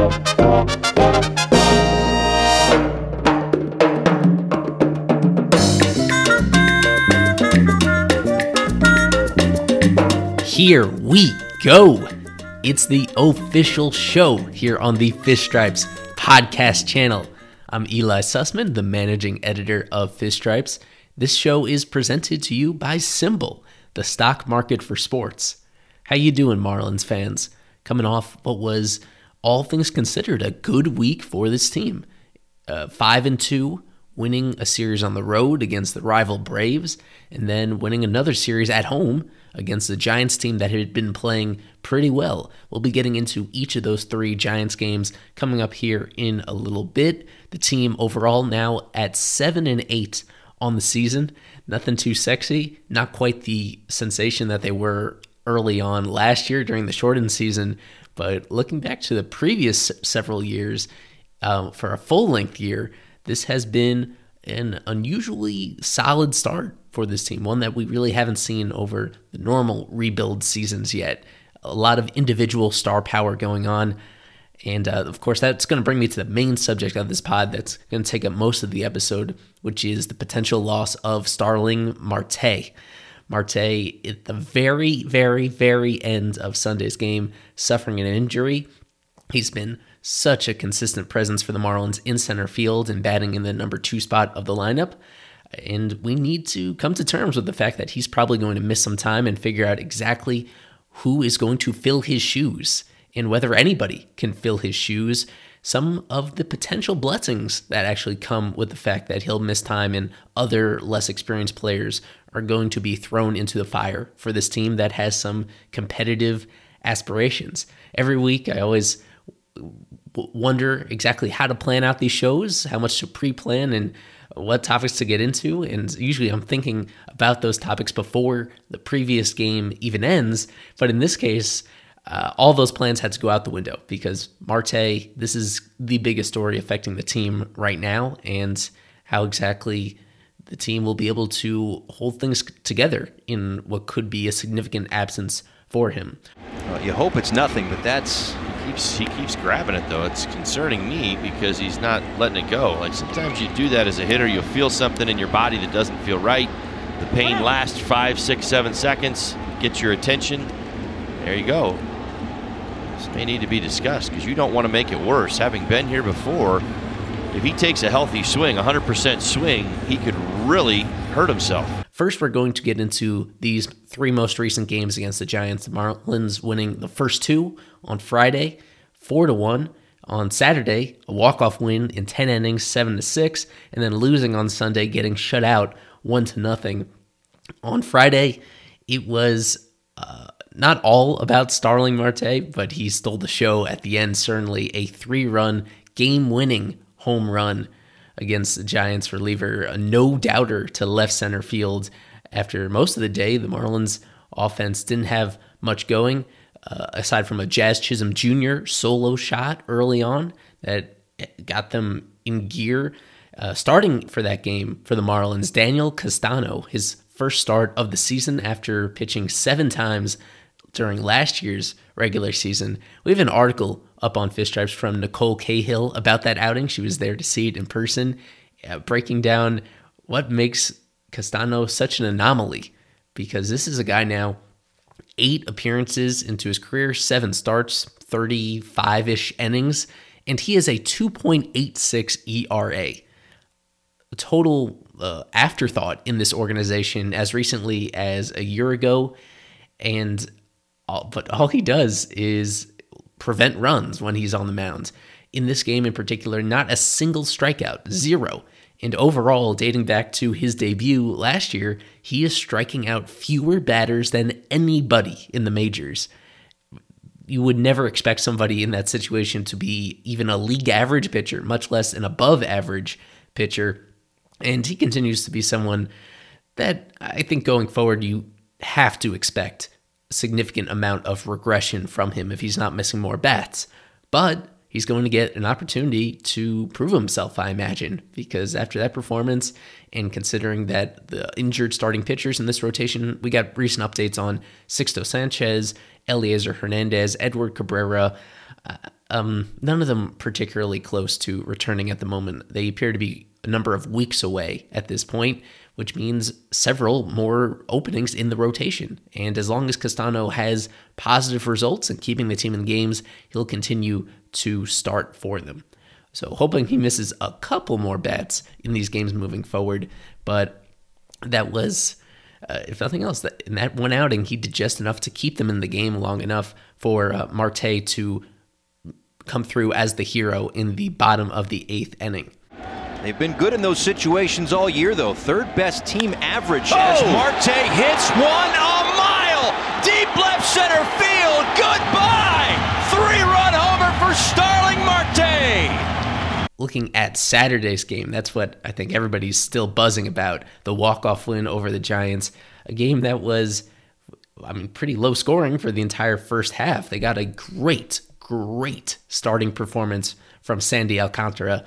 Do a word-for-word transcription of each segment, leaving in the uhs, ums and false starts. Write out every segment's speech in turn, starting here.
Here we go. It's the official show here on the Fish Stripes podcast channel. I'm Eli Sussman, the managing editor of Fish Stripes. This show is presented to you by Symbol, the stock market for sports. How you doing, Marlins fans? Coming off what was, all things considered, a good week for this team. Uh, five and two, winning a series on the road against the rival Braves, and then winning another series at home against the Giants team that had been playing pretty well. We'll be getting into each of those three Giants games coming up here in a little bit. The team overall now at seven and eight on the season. Nothing too sexy, not quite the sensation that they were early on last year during the shortened season, but looking back to the previous several years, uh, for a full-length year, this has been an unusually solid start for this team, one that we really haven't seen over the normal rebuild seasons yet. A lot of individual star power going on, and uh, of course that's going to bring me to the main subject of this pod that's going to take up most of the episode, which is the potential loss of Starling Marte. Marte, at the very, very, very end of Sunday's game, suffering an injury. He's been such a consistent presence for the Marlins in center field and batting in the number two spot of the lineup. And we need to come to terms with the fact that he's probably going to miss some time and figure out exactly who is going to fill his shoes and whether anybody can fill his shoes. Some of the potential blessings that actually come with the fact that he'll miss time and other less experienced players are going to be thrown into the fire for this team that has some competitive aspirations. Every week, I always wonder exactly how to plan out these shows, how much to pre-plan, and what topics to get into. And usually I'm thinking about those topics before the previous game even ends. But in this case, uh, all those plans had to go out the window because Marte, this is the biggest story affecting the team right now, and how exactly the team will be able to hold things together in what could be a significant absence for him. Well, you hope it's nothing, but that's he keeps he keeps grabbing it though. It's concerning me because he's not letting it go. Like sometimes you do that as a hitter, you'll feel something in your body that doesn't feel right. The pain lasts five, six, seven seconds, gets your attention. There you go. This may need to be discussed because you don't want to make it worse. Having been here before, if he takes a healthy swing, one hundred percent swing, he could really hurt himself. First, we're going to get into these three most recent games against the Giants. The Marlins winning the first two on Friday, four to one. On Saturday, a walk-off win in ten innings, seven to six, and then losing on Sunday, getting shut out one to nothing. On Friday, it was uh, not all about Starling Marte, but he stole the show at the end. Certainly a three-run, game-winning home run against the Giants reliever, a no-doubter to left center field. After most of the day, the Marlins offense didn't have much going, uh, aside from a Jazz Chisholm Junior solo shot early on that got them in gear. Uh, starting for that game for the Marlins, Daniel Castano, his first start of the season after pitching seven times during last year's regular season. We have an article up on Fish Stripes from Nicole Cahill about that outing. She was there to see it in person, uh, breaking down what makes Castano such an anomaly, because this is a guy now, eight appearances into his career, seven starts, thirty-five-ish innings, and he has a two point eight six E R A. A total uh, afterthought in this organization as recently as a year ago, and all, but all he does is prevent runs when he's on the mound. In this game in particular, not a single strikeout, zero. And overall, dating back to his debut last year, he is striking out fewer batters than anybody in the majors. You would never expect somebody in that situation to be even a league average pitcher, much less an above average pitcher. And he continues to be someone that I think going forward, you have to expect a significant amount of regression from him if he's not missing more bats. But he's going to get an opportunity to prove himself, I imagine, because after that performance, and considering that the injured starting pitchers in this rotation, we got recent updates on Sixto Sanchez, Eliezer Hernandez, Edward Cabrera. Uh, um, none of them particularly close to returning at the moment. They appear to be a number of weeks away at this point, which means several more openings in the rotation. And as long as Castano has positive results and keeping the team in games, he'll continue to start for them. So hoping he misses a couple more bats in these games moving forward. But that was, uh, if nothing else, that in that one outing, he did just enough to keep them in the game long enough for uh, Marte to come through as the hero in the bottom of the eighth inning. They've been good in those situations all year, though. Third best team average oh! as Marte hits one a mile. Deep left center field. Goodbye. Three-run homer for Starling Marte. Looking at Saturday's game, that's what I think everybody's still buzzing about. The walk-off win over the Giants. A game that was, I mean, pretty low scoring for the entire first half. They got a great, great starting performance from Sandy Alcantara.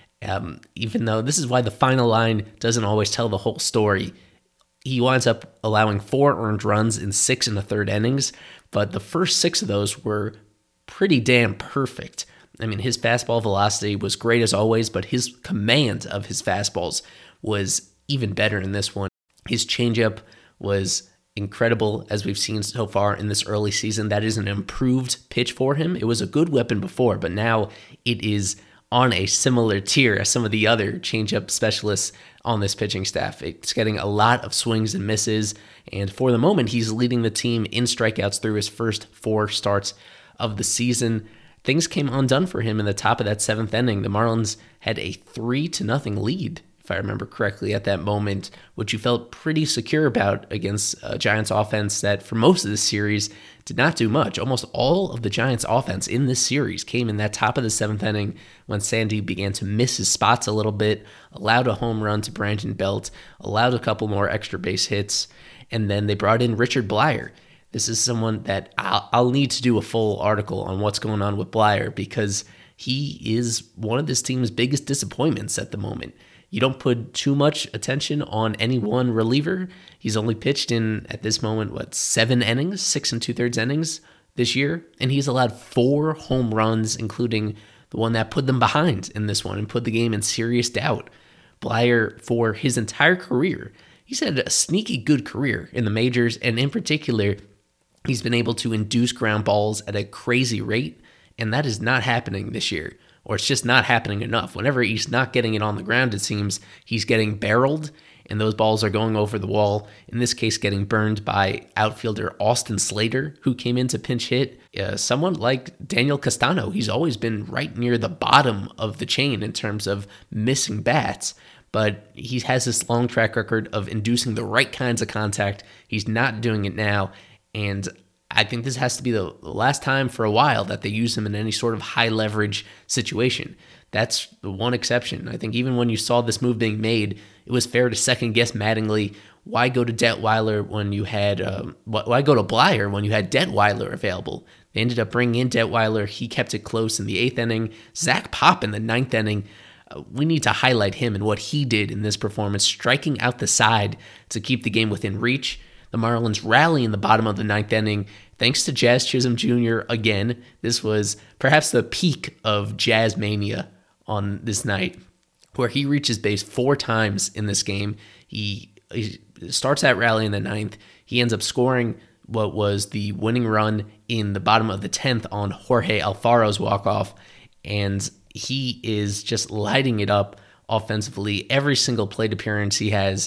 Um, even though this is why the final line doesn't always tell the whole story. He winds up allowing four earned runs in six and a third innings, but the first six of those were pretty damn perfect. I mean, his fastball velocity was great as always, but his command of his fastballs was even better in this one. His changeup was incredible, as we've seen so far in this early season. That is an improved pitch for him. It was a good weapon before, but now it is on a similar tier as some of the other changeup specialists on this pitching staff. It's getting a lot of swings and misses, and for the moment, he's leading the team in strikeouts through his first four starts of the season. Things came undone for him in the top of that seventh inning. The Marlins had a three to nothing lead, if I remember correctly, at that moment, which you felt pretty secure about against a Giants offense that for most of the series did not do much. Almost all of the Giants offense in this series came in that top of the seventh inning when Sandy began to miss his spots a little bit, allowed a home run to Brandon Belt, allowed a couple more extra base hits, and then they brought in Richard Bleier. This is someone that I'll, I'll need to do a full article on what's going on with Bleier because he is one of this team's biggest disappointments at the moment. You don't put too much attention on any one reliever. He's only pitched in, at this moment, what, seven innings, six and two-thirds innings this year, and he's allowed four home runs, including the one that put them behind in this one and put the game in serious doubt. Bleier, for his entire career, he's had a sneaky good career in the majors, and in particular, he's been able to induce ground balls at a crazy rate, and that is not happening this year. Or it's just not happening enough. Whenever he's not getting it on the ground, it seems he's getting barreled, and those balls are going over the wall, in this case getting burned by outfielder Austin Slater, who came in to pinch hit. Uh, someone like Daniel Castano, he's always been right near the bottom of the chain in terms of missing bats, but he has this long track record of inducing the right kinds of contact. He's not doing it now, and I think this has to be the last time for a while that they use him in any sort of high leverage situation. That's the one exception. I think even when you saw this move being made, it was fair to second guess Mattingly. Why go to Detweiler when you had, um, why go to Bleier when you had Detweiler available? They ended up bringing in Detweiler. He kept it close in the eighth inning. Zach Pop in the ninth inning. Uh, we need to highlight him and what he did in this performance, striking out the side to keep the game within reach. The Marlins rally in the bottom of the ninth inning thanks to Jazz Chisholm Junior again. This was perhaps the peak of Jazz mania on this night, where he reaches base four times in this game. He, he starts that rally in the ninth. He ends up scoring what was the winning run in the bottom of the tenth on Jorge Alfaro's walk-off, and he is just lighting it up offensively. Every single plate appearance he has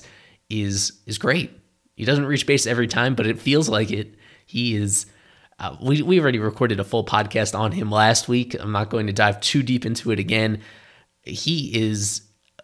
is is great. He doesn't reach base every time, but it feels like it. He is, uh, we, we already recorded a full podcast on him last week. I'm not going to dive too deep into it again. He is,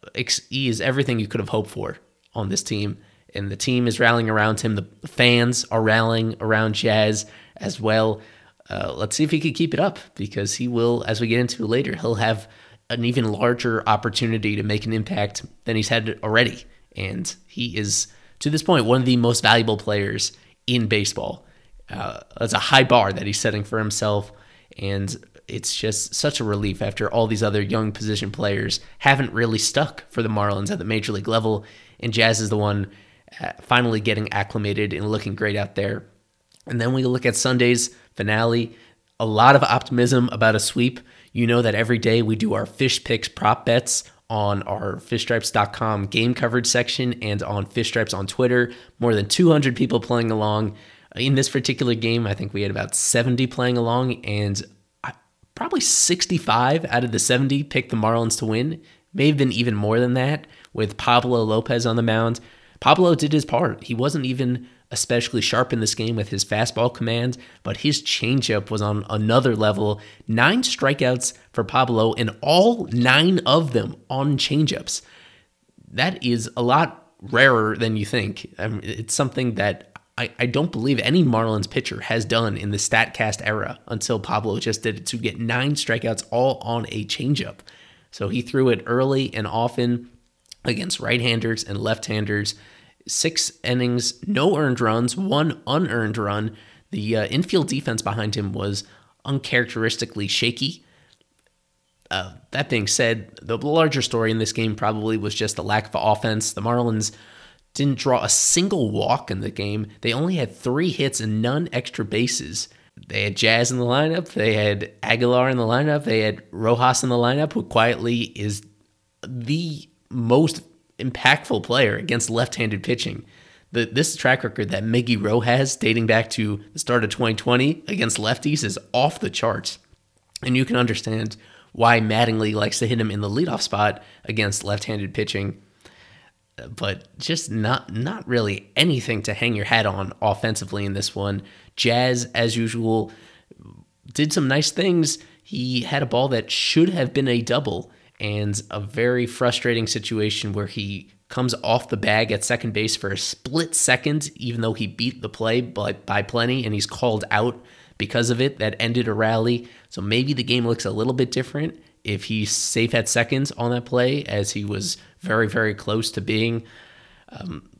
he is everything you could have hoped for on this team, and the team is rallying around him. The fans are rallying around Jazz as well. Uh, let's see if he can keep it up, because he will, as we get into later, he'll have an even larger opportunity to make an impact than he's had already. And he is, to this point, one of the most valuable players in baseball. Uh, it's a high bar that he's setting for himself, and it's just such a relief after all these other young position players haven't really stuck for the Marlins at the major league level, and Jazz is the one uh, finally getting acclimated and looking great out there. And then we look at Sunday's finale. a lot of optimism about a sweep. You know that every day we do our Fish Picks prop bets on our fish stripes dot com game coverage section and on Fish Stripes on Twitter. More than two hundred people playing along. In this particular game, I think we had about seventy playing along, and probably sixty-five out of the seventy picked the Marlins to win. May have been even more than that with Pablo Lopez on the mound. Pablo did his part. He wasn't even especially sharp in this game with his fastball command, but his changeup was on another level. Nine strikeouts for Pablo, and all nine of them on changeups. That is a lot rarer than you think. I mean, it's something that I, I don't believe any Marlins pitcher has done in the StatCast era until Pablo just did it, to get nine strikeouts all on a changeup. So he threw it early and often against right-handers and left-handers. Six innings, no earned runs, one unearned run. The uh, infield defense behind him was uncharacteristically shaky. Uh, that being said, the larger story in this game probably was just the lack of offense. The Marlins didn't draw a single walk in the game. They only had three hits and none extra bases. They had Jazz in the lineup. They had Aguilar in the lineup. They had Rojas in the lineup, who quietly is the most impactful player against left-handed pitching. The, this track record that Miggy Rowe has dating back to the start of twenty twenty against lefties is off the charts. And you can understand why Mattingly likes to hit him in the leadoff spot against left-handed pitching. But just not not really anything to hang your hat on offensively in this one. Jazz, as usual, did some nice things. He had a ball that should have been a double, and a very frustrating situation where he comes off the bag at second base for a split second, even though he beat the play by, by plenty, and he's called out because of it. That ended a rally. So maybe the game looks a little bit different if he's safe at seconds on that play, as he was very, very close to being. Um,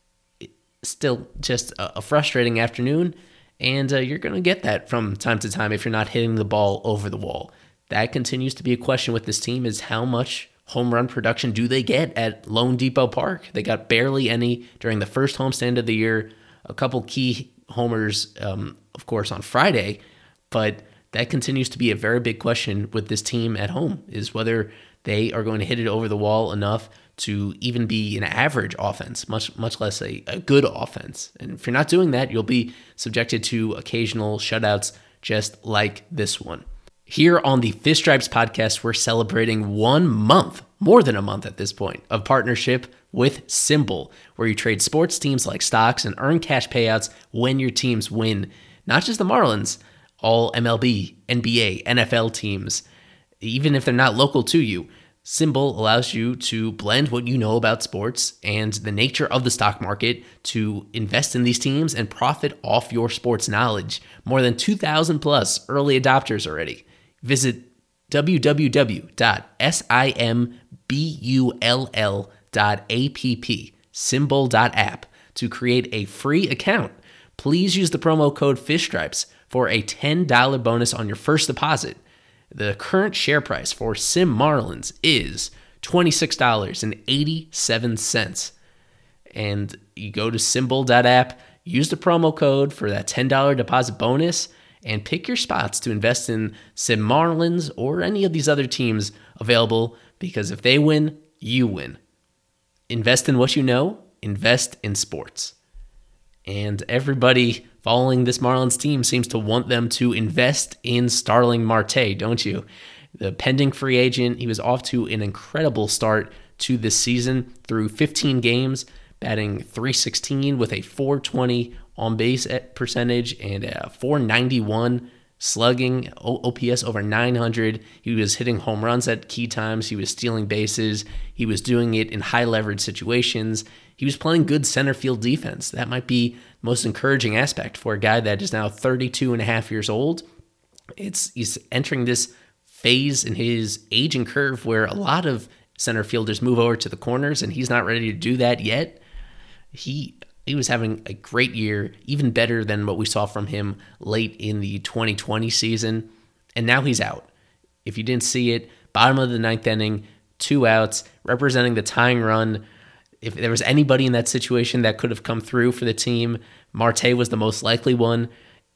still just a, a frustrating afternoon, and uh, you're going to get that from time to time if you're not hitting the ball over the wall. That continues to be a question with this team, is how much home run production do they get at Lone Depot Park? They got barely any during the first homestand of the year. A couple key homers, um, of course, on Friday, but that continues to be a very big question with this team at home, is whether they are going to hit it over the wall enough to even be an average offense, much much less a, a good offense. And if you're not doing that, you'll be subjected to occasional shutouts just like this one. Here on the Fish Stripes podcast, we're celebrating one month, more than a month at this point, of partnership with SimBull, where you trade sports teams like stocks and earn cash payouts when your teams win. Not just the Marlins, all M L B, N B A, N F L teams, even if they're not local to you. SimBull allows you to blend what you know about sports and the nature of the stock market to invest in these teams and profit off your sports knowledge. More than two thousand plus early adopters already. Visit w w w dot simbull dot app, simbull dot app, to create a free account. Please use the promo code FishStripes for a ten dollars bonus on your first deposit. The current share price for Sim Marlins is twenty-six dollars and eighty-seven cents. And you go to simbull dot app, use the promo code for that ten dollars deposit bonus, and pick your spots to invest in Sim Marlins or any of these other teams available, because if they win, you win. Invest in what you know, invest in sports. And everybody following this Marlins team seems to want them to invest in Starling Marte, don't you? The pending free agent, he was off to an incredible start to this season through fifteen games, batting three sixteen with a four twenty on-base percentage and a four ninety-one slugging, O P S over nine hundred. He was hitting home runs at key times. He was stealing bases. He was doing it in high-leverage situations. He was playing good center field defense. That might be the most encouraging aspect for a guy that is now thirty-two and a half years old. It's he's entering this phase in his aging curve where a lot of center fielders move over to the corners, and he's not ready to do that yet. He he was having a great year, even better than what we saw from him late in the twenty twenty season, and now he's out. If you didn't see it, bottom of the ninth inning, two outs, representing the tying run. If there was anybody in that situation that could have come through for the team, Marte was the most likely one.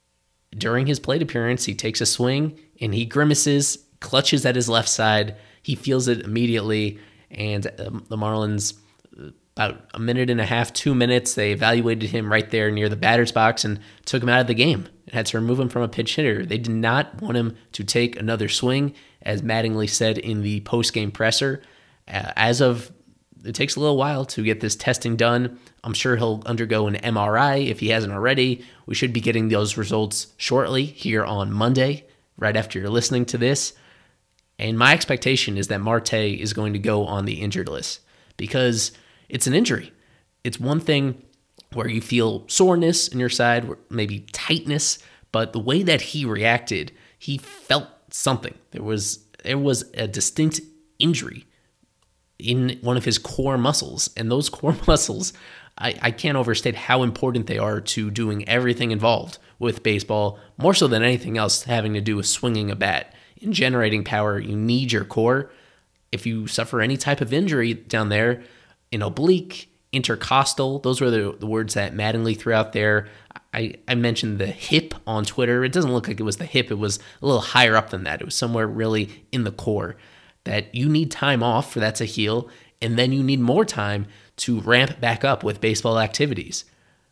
during his plate appearance, he takes a swing and he grimaces, clutches at his left side. He feels it immediately, and um, the Marlins, about a minute and a half, two minutes, they evaluated him right there near the batter's box and took him out of the game and had to remove him from a pinch hitter. They did not want him to take another swing, as Mattingly said in the post-game presser. Uh, as of, it takes a little while to get this testing done. I'm sure he'll undergo an M R I if he hasn't already. We should be getting those results shortly here on Monday, right after you're listening to this. And my expectation is that Marte is going to go on the injured list because it's an injury. It's one thing where you feel soreness in your side, maybe tightness, but the way that he reacted, he felt something. There was there was a distinct injury in one of his core muscles, and those core muscles, I, I can't overstate how important they are to doing everything involved with baseball, more so than anything else having to do with swinging a bat. In generating power, you need your core. If you suffer any type of injury down there, an oblique, intercostal, those were the, the words that Mattingly threw out there. I, I mentioned the hip on Twitter. It doesn't look like it was the hip. It was a little higher up than that. It was somewhere really in the core. That you need time off for that to heal, and then you need more time to ramp back up with baseball activities.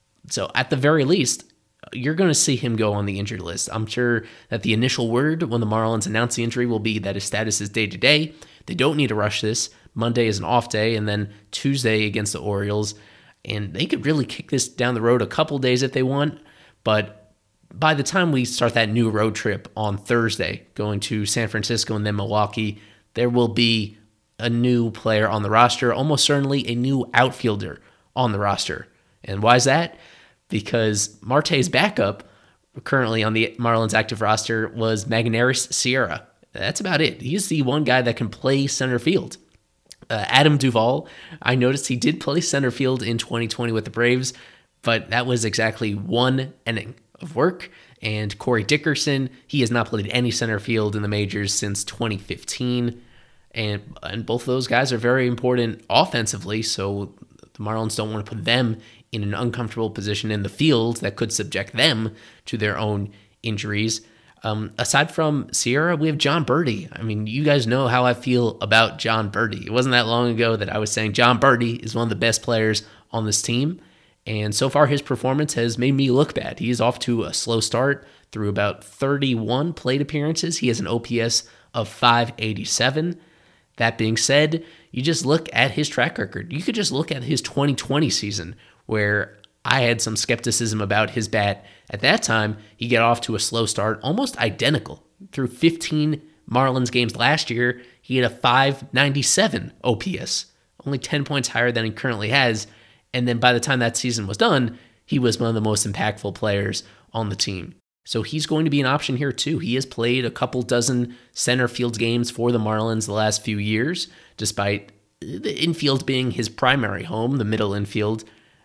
So at the very least, you're going to see him go on the injured list. I'm sure that the initial word when the Marlins announce the injury will be that his status is day-to-day. They don't need to rush this. Monday is an off day, and then Tuesday against the Orioles. And they could really kick this down the road a couple days if they want. But by the time we start that new road trip on Thursday, going to San Francisco and then Milwaukee, there will be a new player on the roster, almost certainly a new outfielder on the roster. And why is that? Because Marte's backup, currently on the Marlins active roster, was Magneuris Sierra. That's about it. He's the one guy that can play center field. Uh, Adam Duvall, I noticed he did play center field in twenty twenty with the Braves, but that was exactly one inning of work. And Corey Dickerson, he has not played any center field in the majors since twenty fifteen. And, and both of those guys are very important offensively, so the Marlins don't want to put them in an uncomfortable position in the field that could subject them to their own injuries. Um, aside from Sierra, we have Jon Berti. I mean, you guys know how I feel about Jon Berti. It wasn't that long ago that I was saying Jon Berti is one of the best players on this team. And so far, his performance has made me look bad. He's off to a slow start through about thirty-one plate appearances. He has an O P S of five eighty-seven. That being said, you just look at his track record. You could just look at his twenty twenty season, where I had some skepticism about his bat. At that time, he got off to a slow start, almost identical. Through fifteen Marlins games last year, he had a five ninety-seven O P S, only ten points higher than he currently has. And then by the time that season was done, he was one of the most impactful players on the team. So he's going to be an option here too. He has played a couple dozen center field games for the Marlins the last few years, despite the infield being his primary home, the middle infield.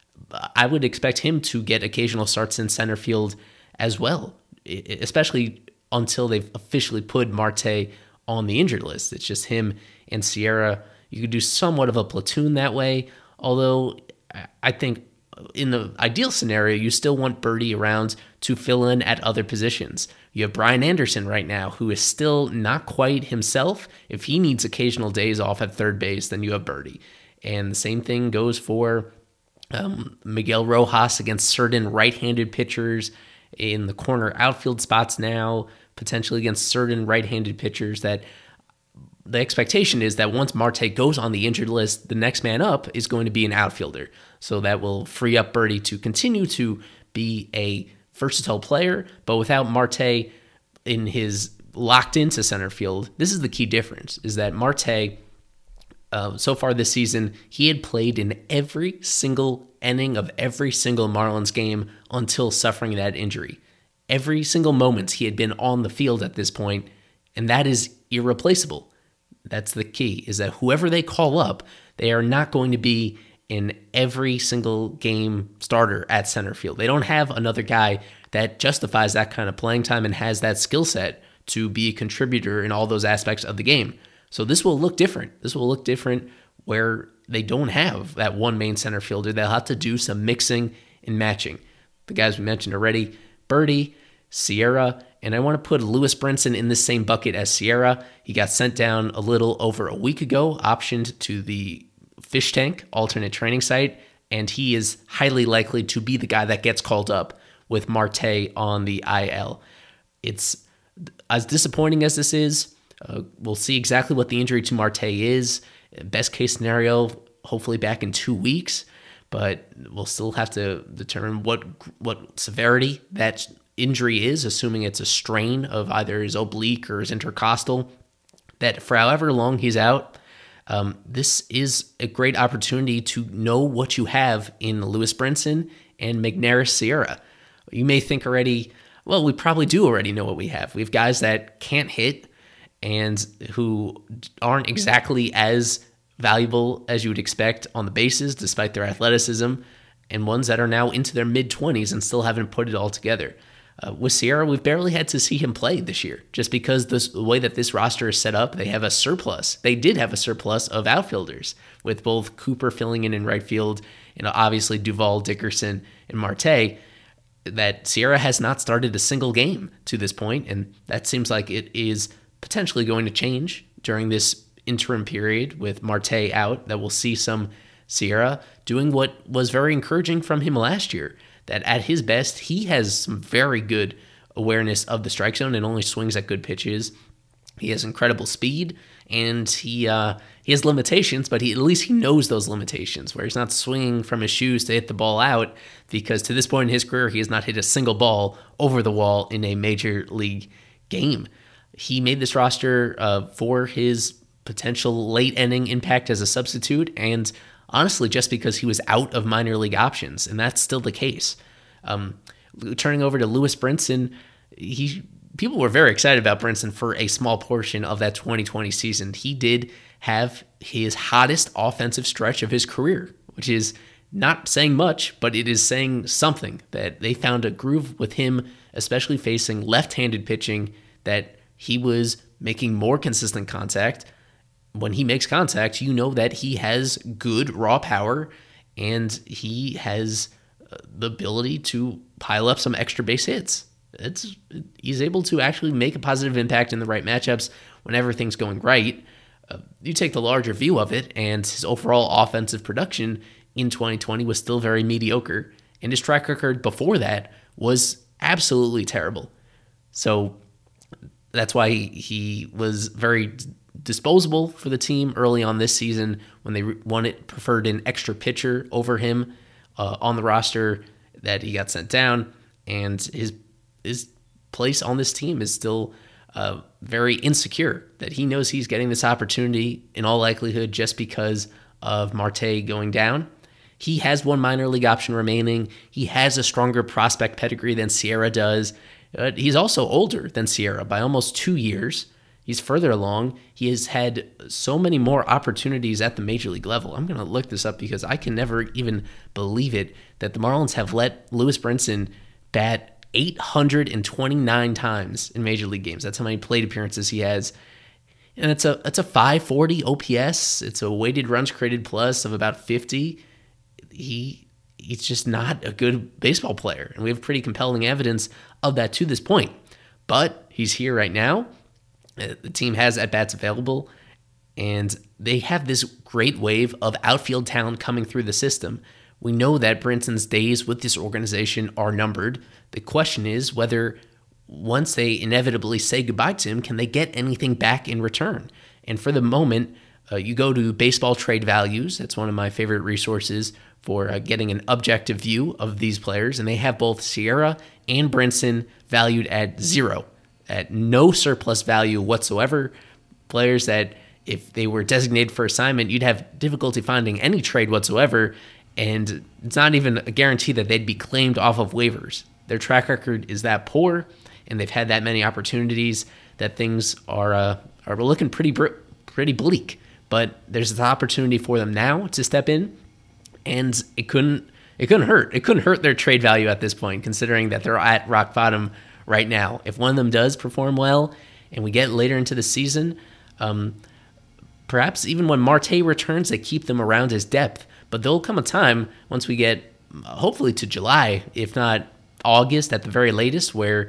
I would expect him to get occasional starts in center field as well, especially until they've officially put Marte on the injured list. It's just him and Sierra. You could do somewhat of a platoon that way, although I think in the ideal scenario, you still want Berti around to fill in at other positions. You have Brian Anderson right now, who is still not quite himself. If he needs occasional days off at third base, then you have Berti. And the same thing goes for um, Miguel Rojas against certain right-handed pitchers in the corner outfield spots now, potentially against certain right-handed pitchers. That the expectation is that once Marte goes on the injured list, the next man up is going to be an outfielder. So that will free up Berti to continue to be a versatile player, but without Marte in his locked into center field. This is the key difference, is that Marte, uh, so far this season, he had played in every single inning of every single Marlins game until suffering that injury. Every single moment he had been on the field at this point, and that is irreplaceable. That's the key, is that whoever they call up, they are not going to be in every single game starter at center field. They don't have another guy that justifies that kind of playing time and has that skill set to be a contributor in all those aspects of the game. So this will look different. This will look different where they don't have that one main center fielder. They'll have to do some mixing and matching. The guys we mentioned already, Berti, Sierra, and I want to put Lewis Brinson in the same bucket as Sierra. He got sent down a little over a week ago, optioned to the Fish Tank alternate training site, and he is highly likely to be the guy that gets called up with Marte on the I L. It's as disappointing as this is. Uh, we'll see exactly what the injury to Marte is. Best case scenario, hopefully back in two weeks, but we'll still have to determine what what severity that injury is, assuming it's a strain of either his oblique or his intercostal, that for however long he's out, um, this is a great opportunity to know what you have in Lewis Brinson and Magneuris Sierra. You may think already, well, we probably do already know what we have. We have guys that can't hit and who aren't exactly as valuable as you would expect on the bases, despite their athleticism, and ones that are now into their mid-twenties and still haven't put it all together. Uh, with Sierra, we've barely had to see him play this year, just because this, the way that this roster is set up, they have a surplus. They did have a surplus of outfielders, with both Cooper filling in in right field, and obviously Duvall, Dickerson, and Marte, that Sierra has not started a single game to this point, and that seems like it is potentially going to change during this interim period with Marte out, that we'll see some Sierra doing what was very encouraging from him last year, that at his best, he has some very good awareness of the strike zone and only swings at good pitches. He has incredible speed, and he uh, he has limitations, but he at least he knows those limitations, where he's not swinging from his shoes to hit the ball out, because to this point in his career, he has not hit a single ball over the wall in a major league game. He made this roster uh, for his potential late inning impact as a substitute, and honestly, just because he was out of minor league options, and that's still the case. Um, turning over to Lewis Brinson, he people were very excited about Brinson for a small portion of that twenty twenty season. He did have his hottest offensive stretch of his career, which is not saying much, but it is saying something, that they found a groove with him, especially facing left-handed pitching, that he was making more consistent contact. When he makes contact, you know that he has good raw power, and he has the ability to pile up some extra base hits. It's he's able to actually make a positive impact in the right matchups when everything's going right. Uh, you take the larger view of it, and his overall offensive production in twenty twenty was still very mediocre, and his track record before that was absolutely terrible. So that's why he, he was very disposable for the team early on this season when they wanted preferred an extra pitcher over him uh, on the roster, that he got sent down, and his his place on this team is still uh, very insecure, that he knows he's getting this opportunity in all likelihood just because of Marte going down. He has one minor league option remaining. He has a stronger prospect pedigree than Sierra does. Uh, he's also older than Sierra by almost two years. He's further along. He has had so many more opportunities at the major league level. I'm going to look this up because I can never even believe it, that the Marlins have let Lewis Brinson bat eight hundred twenty-nine times in major league games. That's how many plate appearances he has. And it's a it's a five forty O P S. It's a weighted runs created plus of about fifty. He he's just not a good baseball player, and we have pretty compelling evidence of that to this point. But he's here right now. The team has at-bats available, and they have this great wave of outfield talent coming through the system. We know that Brinson's days with this organization are numbered. The question is whether, once they inevitably say goodbye to him, can they get anything back in return? And for the moment, uh, you go to Baseball Trade Values. That's one of my favorite resources for uh, getting an objective view of these players, and they have both Sierra and Brinson valued at zero, at no surplus value whatsoever. Players that, if they were designated for assignment, you'd have difficulty finding any trade whatsoever, and it's not even a guarantee that they'd be claimed off of waivers. Their track record is that poor, and they've had that many opportunities that things are uh, are looking pretty pretty bleak. But there's an opportunity for them now to step in, and it couldn't it couldn't hurt. It couldn't hurt their trade value at this point, considering that they're at rock bottom right now. If one of them does perform well, and we get later into the season, um, perhaps even when Marte returns, they keep them around as depth. But there'll come a time once we get, hopefully to July, if not August at the very latest, where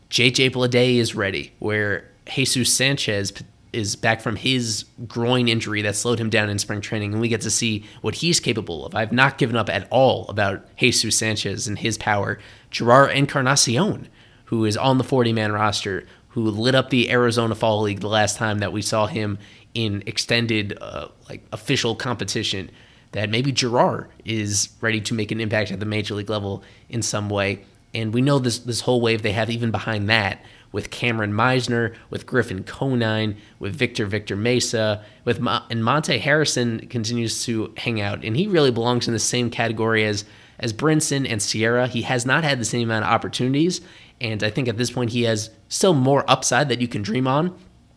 J J Bleday is ready, where Jesus Sanchez is back from his groin injury that slowed him down in spring training, and we get to see what he's capable of. I've not given up at all about Jesus Sanchez and his power. Jerar Encarnacion, who is on the forty-man roster, who lit up the Arizona Fall League the last time that we saw him in extended uh, like official competition, that maybe Jerar is ready to make an impact at the major league level in some way. And we know this this whole wave they have even behind that, with Cameron Meisner, with Griffin Conine, with Victor Victor Mesa, with Mo- and Monte Harrison continues to hang out, and he really belongs in the same category as as Brinson and Sierra. He has not had the same amount of opportunities, and I think at this point he has still more upside that you can dream on.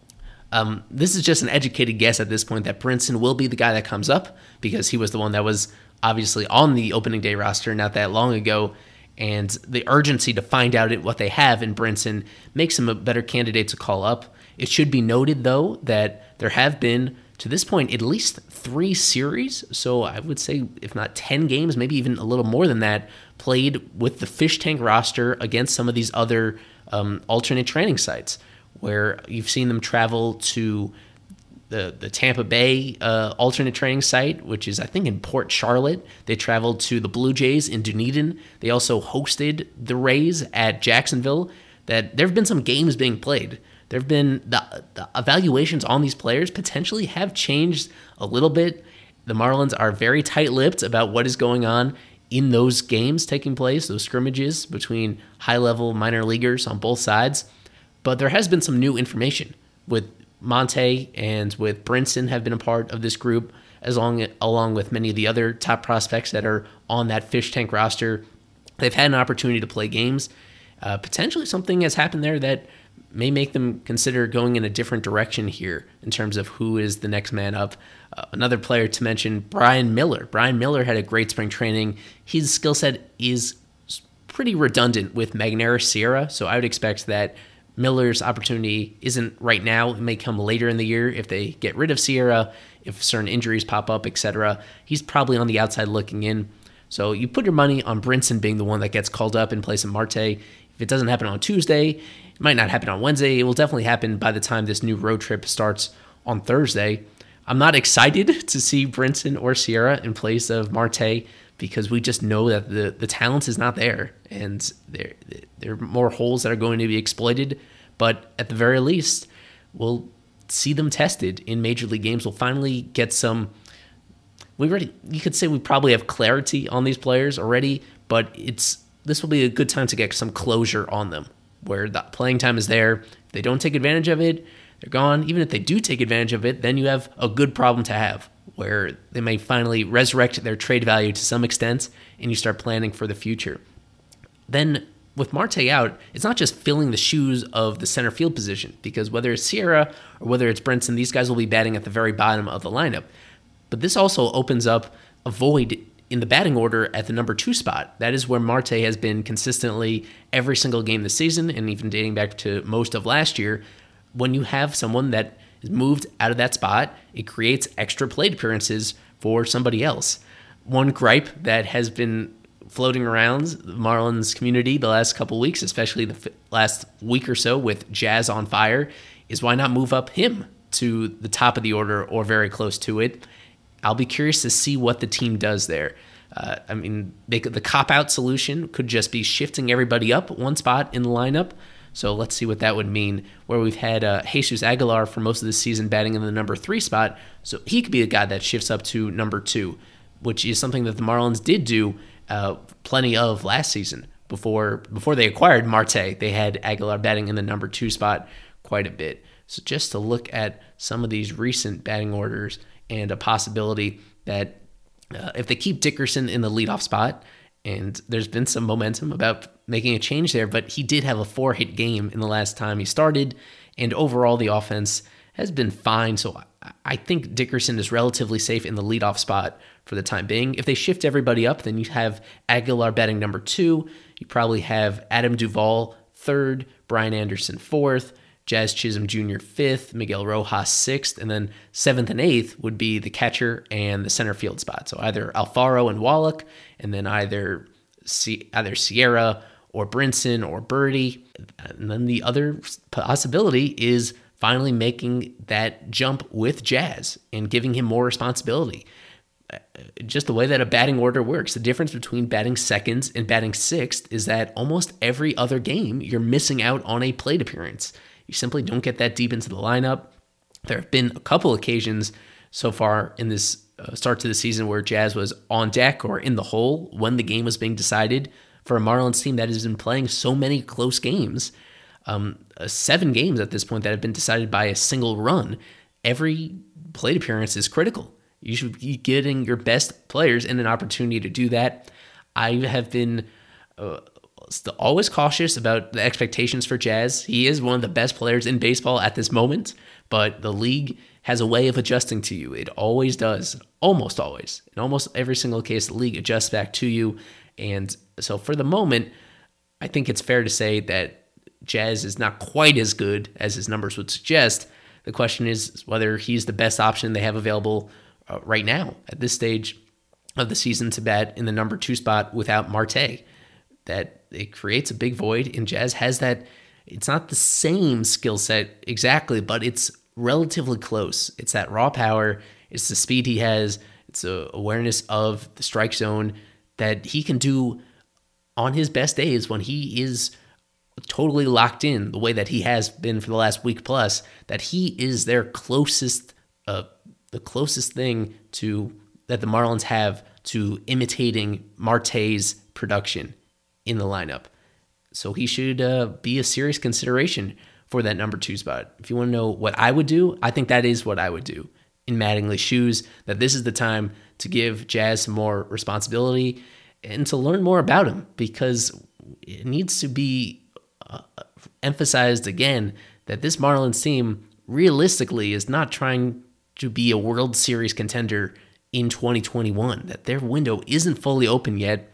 Um, this is just an educated guess at this point that Brinson will be the guy that comes up, because he was the one that was obviously on the opening day roster not that long ago. And the urgency to find out what they have in Brinson makes him a better candidate to call up. It should be noted, though, that there have been, to this point, at least three series. So I would say, if not ten games, maybe even a little more than that, played with the Fish Tank roster against some of these other um, alternate training sites, where you've seen them travel to the the Tampa Bay uh, alternate training site, which is, I think, in Port Charlotte. They traveled to the Blue Jays in Dunedin. They also hosted the Rays at Jacksonville. That there have been some games being played. There have been the, the evaluations on these players potentially have changed a little bit. The Marlins are very tight-lipped about what is going on in those games taking place, those scrimmages between high-level minor leaguers on both sides. But there has been some new information with Monte and with Brinson have been a part of this group, as long along with many of the other top prospects that are on that Fish Tank roster. They've had an opportunity to play games. Uh, potentially something has happened there that may make them consider going in a different direction here in terms of who is the next man up. Uh, another player to mention, Brian Miller. Brian Miller had a great spring training. His skill set is pretty redundant with Magneuris Sierra, so I would expect that Miller's opportunity isn't right now. It may come later in the year if they get rid of Sierra, if certain injuries pop up, et cetera. He's probably on the outside looking in. So you put your money on Brinson being the one that gets called up in place of Marte. If it doesn't happen on Tuesday, it might not happen on Wednesday. It will definitely happen by the time this new road trip starts on Thursday. I'm not excited to see Brinson or Sierra in place of Marte, because we just know that the, the talent is not there, and there, there are more holes that are going to be exploited. But at the very least, we'll see them tested in major league games. We'll finally get some, we already, you could say we probably have clarity on these players already, but it's this will be a good time to get some closure on them, where the playing time is there. If they don't take advantage of it, they're gone. Even if they do take advantage of it, then you have a good problem to have, where they may finally resurrect their trade value to some extent, and you start planning for the future. Then with Marte out, it's not just filling the shoes of the center field position, because whether it's Sierra or whether it's Brinson, these guys will be batting at the very bottom of the lineup. But this also opens up a void in the batting order at the number two spot. That is where Marte has been consistently every single game this season, and even dating back to most of last year. When you have someone that is moved out of that spot, it creates extra plate appearances for somebody else. One gripe that has been floating around the Marlins community the last couple of weeks, especially the f- last week or so with Jazz on fire, is why not move up him to the top of the order or very close to it. I'll be curious to see what the team does there. Uh, I mean, they could, the cop-out solution could just be shifting everybody up one spot in the lineup. So let's see what that would mean, where we've had uh, Jesus Aguilar for most of the season batting in the number three spot. So he could be a guy that shifts up to number two, which is something that the Marlins did do uh, plenty of last season. Before before they acquired Marte, they had Aguilar batting in the number two spot quite a bit. So just to look at some of these recent batting orders, and a possibility that uh, if they keep Dickerson in the leadoff spot, and there's been some momentum about making a change there, but he did have a four-hit game in the last time he started, and overall the offense has been fine. So I think Dickerson is relatively safe in the leadoff spot for the time being. If they shift everybody up, then you have Aguilar batting number two. You probably have Adam Duvall third, Brian Anderson fourth, Jazz Chisholm Junior fifth, Miguel Rojas sixth, and then seventh and eighth would be the catcher and the center field spot. So either Alfaro and Wallach, and then either C- either Sierra or Brinson or Birdie. And then the other possibility is finally making that jump with Jazz and giving him more responsibility. Just the way that a batting order works. The difference between batting second and batting sixth is that almost every other game you're missing out on a plate appearance. You simply don't get that deep into the lineup. There have been a couple occasions so far in this uh, start to the season where Jazz was on deck or in the hole when the game was being decided for a Marlins team that has been playing so many close games. Um, uh, seven games at this point that have been decided by a single run. Every plate appearance is critical. You should be getting your best players in an opportunity to do that. I have been uh, always cautious about the expectations for Jazz. He is one of the best players in baseball at this moment, but the league has a way of adjusting to you. It always does, almost always. In almost every single case, the league adjusts back to you. And so for the moment, I think it's fair to say that Jazz is not quite as good as his numbers would suggest. The question is whether he's the best option they have available uh, right now at this stage of the season to bat in the number two spot without Marte. That it creates a big void, and Jazz has that. It's not the same skill set exactly, but it's relatively close. It's that raw power. It's the speed he has. It's the awareness of the strike zone that he can do on his best days when he is totally locked in the way that he has been for the last week plus, that he is their closest, uh, the closest thing to that the Marlins have to imitating Marte's production in the lineup. So he should uh, be a serious consideration for that number two spot. If you want to know what I would do, I think that is what I would do in Mattingly's shoes, that this is the time to give Jazz some more responsibility and to learn more about him, because it needs to be uh, emphasized again that this Marlins team realistically is not trying to be a World Series contender in twenty twenty-one, that their window isn't fully open yet.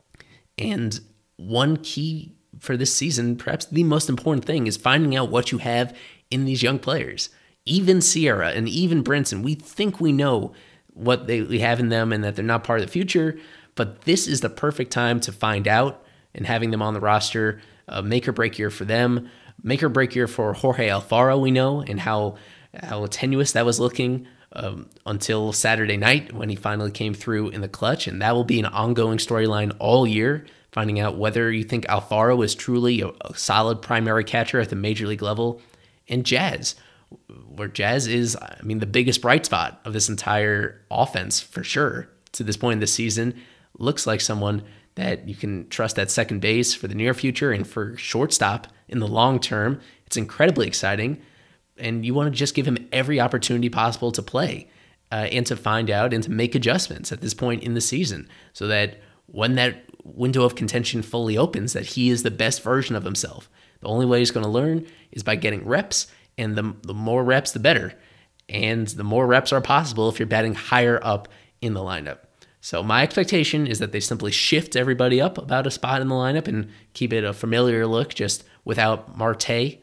And one key for this season, perhaps the most important thing, is finding out what you have in these young players. Even Sierra and even Brinson, we think we know what they we have in them and that they're not part of the future, but this is the perfect time to find out, and having them on the roster, uh, make or break year for them, make or break year for Jorge Alfaro, we know, and how, how tenuous that was looking um, until Saturday night when he finally came through in the clutch, and that will be an ongoing storyline all year, finding out whether you think Alfaro is truly a, a solid primary catcher at the major league level. And Jazz, where Jazz is, I mean, the biggest bright spot of this entire offense for sure to this point in the season, looks like someone that you can trust at second base for the near future and for shortstop in the long term. It's incredibly exciting, and you want to just give him every opportunity possible to play uh, and to find out and to make adjustments at this point in the season, so that when that window of contention fully opens, that he is the best version of himself. The only way he's going to learn is by getting reps, and the, the more reps, the better. And the more reps are possible if you're batting higher up in the lineup. So my expectation is that they simply shift everybody up about a spot in the lineup and keep it a familiar look just without Marte.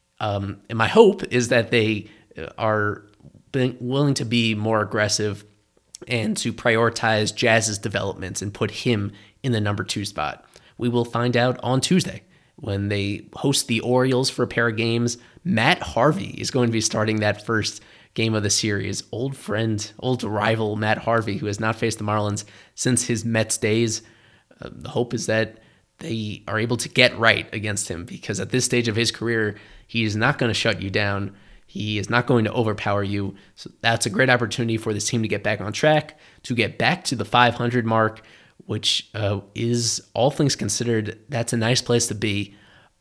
Um, and my hope is that they are willing to be more aggressive and to prioritize Jazz's developments and put him in the number two spot. We will find out on Tuesday when they host the Orioles for a pair of games. Matt Harvey is going to be starting that first game of the series. Old friend, old rival Matt Harvey, who has not faced the Marlins since his Mets days. Uh, the hope is that they are able to get right against him, because at this stage of his career, he is not going to shut you down. He is not going to overpower you. So that's a great opportunity for this team to get back on track, to get back to the five hundred mark, which uh, is, all things considered, that's a nice place to be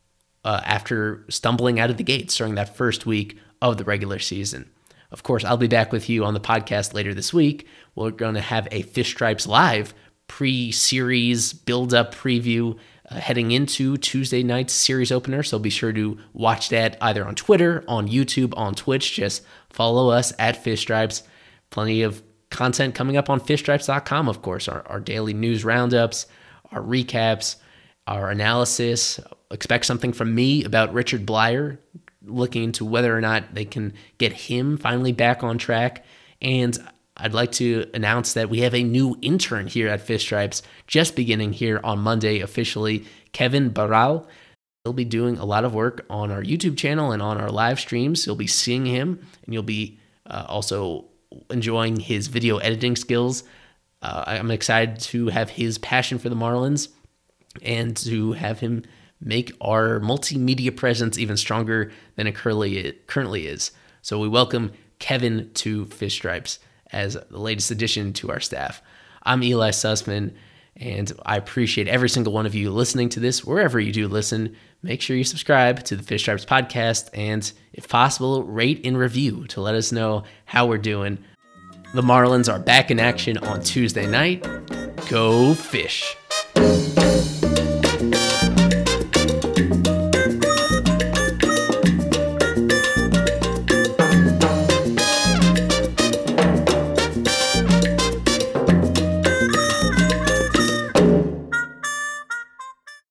uh, after stumbling out of the gates during that first week of the regular season. Of course, I'll be back with you on the podcast later this week. We're going to have a Fish Stripes Live pre-series build-up preview uh, heading into Tuesday night's series opener, so be sure to watch that either on Twitter, on YouTube, on Twitch. Just follow us at Fish Stripes. Plenty of content coming up on fish stripes dot com, of course, our, our daily news roundups, our recaps, our analysis. Expect something from me about Richard Bleier, looking into whether or not they can get him finally back on track. And I'd like to announce that we have a new intern here at Fish Stripes, just beginning here on Monday officially, Kevin Barral. He'll be doing a lot of work on our YouTube channel and on our live streams. You'll be seeing him, and you'll be uh, also enjoying his video editing skills. Uh, I'm excited to have his passion for the Marlins and to have him make our multimedia presence even stronger than it currently is. So we welcome Kevin to Fish Stripes as the latest addition to our staff. I'm Eli Sussman, and I appreciate every single one of you listening to this. Wherever you do listen, make sure you subscribe to the Fish Stripes podcast, and if possible, rate and review to let us know how we're doing. The Marlins are back in action on Tuesday night. Go Fish!